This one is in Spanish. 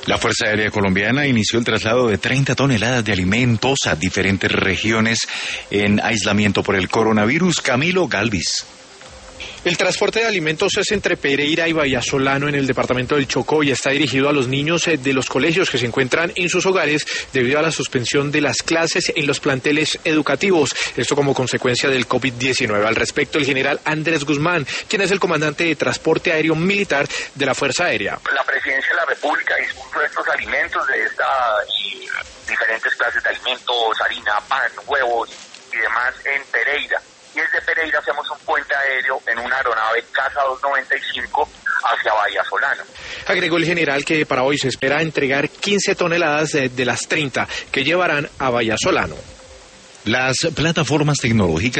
La Fuerza Aérea Colombiana inició el traslado de 30 toneladas de alimentos a diferentes regiones en aislamiento por el coronavirus. Camilo Galvis. El transporte de alimentos es entre Pereira y Vallasolano en el departamento del Chocó y está dirigido a los niños de los colegios que se encuentran en sus hogares debido a la suspensión de las clases en los planteles educativos. Esto como consecuencia del COVID-19. Al respecto, el general Andrés Guzmán, quien es el comandante de transporte aéreo militar de la Fuerza Aérea. La Presidencia de la República dispuso estos alimentos de diferentes clases de alimentos, harina, pan, huevos y demás en Pereira. Y desde Pereira hacemos un puente aéreo en una aeronave Casa 295 hacia Vallasolano. Agregó el general que para hoy se espera entregar 15 toneladas de las 30 que llevarán a Vallasolano. Las plataformas tecnológicas